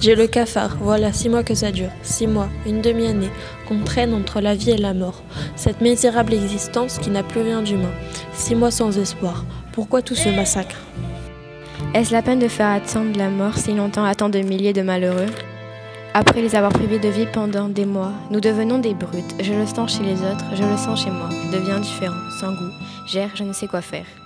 J'ai le cafard, voilà 6 mois que ça dure. 6 mois, une demi-année, qu'on traîne entre la vie et la mort. Cette misérable existence qui n'a plus rien d'humain. 6 mois sans espoir. Pourquoi tout ce massacre ? Est-ce la peine de faire attendre la mort si longtemps à tant de milliers de malheureux ? Après les avoir privés de vie pendant des mois, nous devenons des brutes. Je le sens chez les autres, je le sens chez moi. Je deviens différent, sans goût, j'erre, je ne sais quoi faire.